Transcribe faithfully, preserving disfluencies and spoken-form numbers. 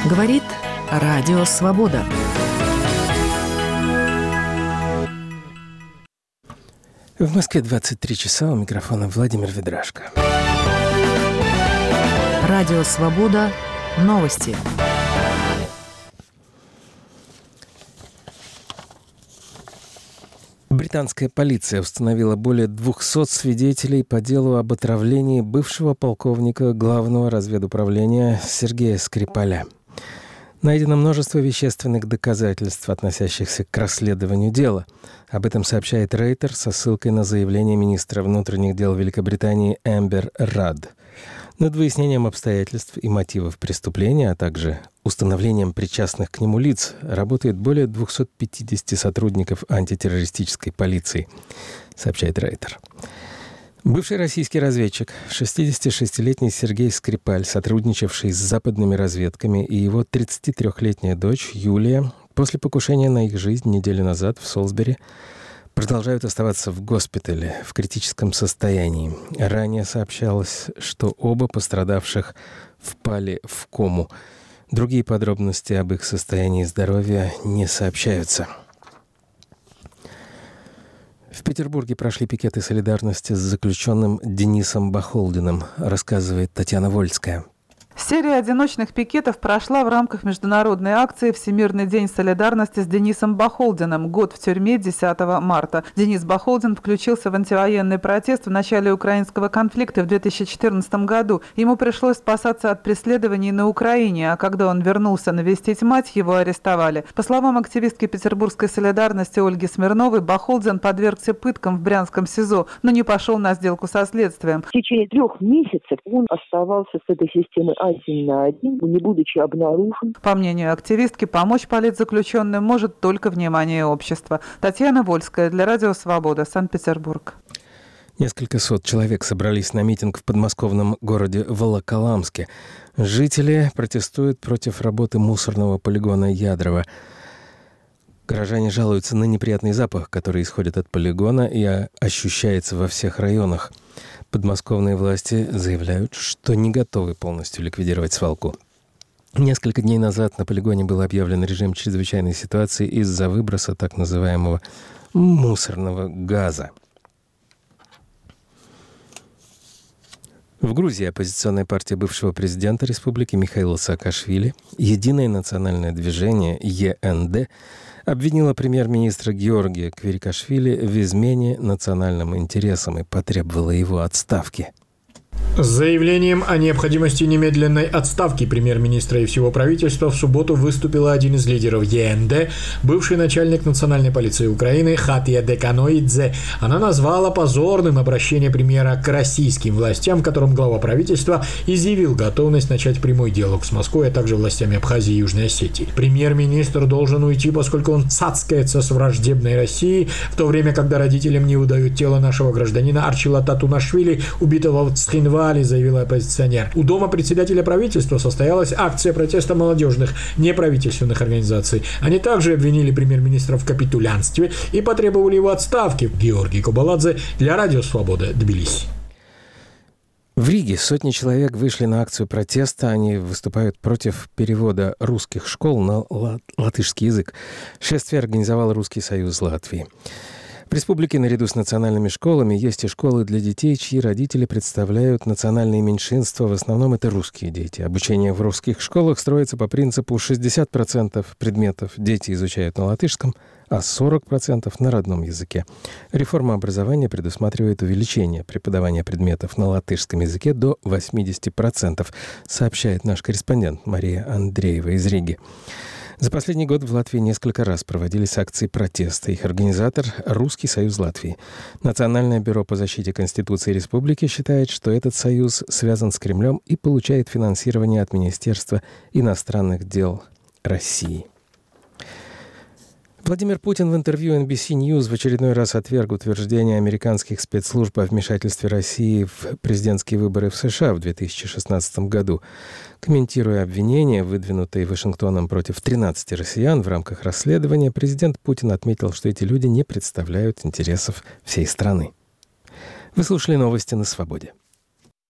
Говорит Радио Свобода. В Москве двадцать три часа, у микрофона Владимир Ведрашко. Радио Свобода. Новости. Британская полиция установила более двухсот свидетелей по делу об отравлении бывшего полковника Главного разведуправления Сергея Скрипаля. Найдено множество вещественных доказательств, относящихся к расследованию дела. Об этом сообщает Рейтер со ссылкой на заявление министра внутренних дел Великобритании Эмбер Радд. Над выяснением обстоятельств и мотивов преступления, а также установлением причастных к нему лиц, работает более двухсот пятидесяти сотрудников антитеррористической полиции, сообщает Рейтер. Бывший российский разведчик, шестидесятишестилетний Сергей Скрипаль, сотрудничавший с западными разведками, и его тридцатитрёхлетняя дочь Юлия после покушения на их жизнь неделю назад в Солсбери продолжают оставаться в госпитале в критическом состоянии. Ранее сообщалось, что оба пострадавших впали в кому. Другие подробности об их состоянии здоровья не сообщаются. В Петербурге прошли пикеты солидарности с заключенным Денисом Бахолдиным, рассказывает Татьяна Вольская. Серия одиночных пикетов прошла в рамках международной акции «Всемирный день солидарности с Денисом Бахолдиным. Год в тюрьме десятого марта». Денис Бахолдин включился в антивоенный протест в начале украинского конфликта в две тысячи четырнадцатом году. Ему пришлось спасаться от преследований на Украине, а когда он вернулся навестить мать, его арестовали. По словам активистки петербургской солидарности Ольги Смирновой, Бахолдин подвергся пыткам в Брянском СИЗО, но не пошел на сделку со следствием. В течение трех месяцев он оставался с этой системой один на один, не будучи обнаружен. По мнению активистки, помочь политзаключенным может только внимание общества. Татьяна Вольская для Радио Свобода, Санкт-Петербург. Несколько сот человек собрались на митинг в подмосковном городе Волоколамске. Жители протестуют против работы мусорного полигона Ядрово. Горожане жалуются на неприятный запах, который исходит от полигона и ощущается во всех районах. Подмосковные власти заявляют, что не готовы полностью ликвидировать свалку. Несколько дней назад на полигоне был объявлен режим чрезвычайной ситуации из-за выброса так называемого мусорного газа. В Грузии оппозиционная партия бывшего президента республики Михаила Саакашвили, Единое национальное движение Е Н Д, обвинила премьер-министра Георгия Квирикашвили в измене национальным интересам и потребовала его отставки. С заявлением о необходимости немедленной отставки премьер-министра и всего правительства в субботу выступила один из лидеров Е Н Д, бывший начальник национальной полиции Украины Хатия Деканоидзе. Она назвала позорным обращение премьера к российским властям, в котором глава правительства изъявил готовность начать прямой диалог с Москвой, а также властями Абхазии и Южной Осетии. Премьер-министр должен уйти, поскольку он цацкается с враждебной Россией, в то время, когда родителям не выдают тело нашего гражданина Арчила Татунашвили, убитого в Цхинвале, заявила оппозиционер. У дома председателя правительства состоялась акция протеста молодежных неправительственных организаций. Они также обвинили премьер-министра в капитулянстве и потребовали его отставки. Георгий Кобаладзе для Радио Свобода, Тбилиси. В Риге сотни человек вышли на акцию протеста. Они выступают против перевода русских школ на лат- латышский язык. Шествие организовал Русский союз Латвии. В республике наряду с национальными школами есть и школы для детей, чьи родители представляют национальные меньшинства. В основном это русские дети. Обучение в русских школах строится по принципу шестьдесят процентов предметов дети изучают на латышском, а сорок процентов на родном языке. Реформа образования предусматривает увеличение преподавания предметов на латышском языке до восемьдесят процентов, сообщает наш корреспондент Мария Андреева из Риги. За последний год в Латвии несколько раз проводились акции протеста. Их организатор – Русский союз Латвии. Национальное бюро по защите Конституции Республики считает, что этот союз связан с Кремлем и получает финансирование от Министерства иностранных дел России. Владимир Путин в интервью эн би си News в очередной раз отверг утверждение американских спецслужб о вмешательстве России в президентские выборы в США в две тысячи шестнадцатом году. Комментируя обвинения, выдвинутые Вашингтоном против тринадцати россиян в рамках расследования, президент Путин отметил, что эти люди не представляют интересов всей страны. Вы слушали новости на «Свободе».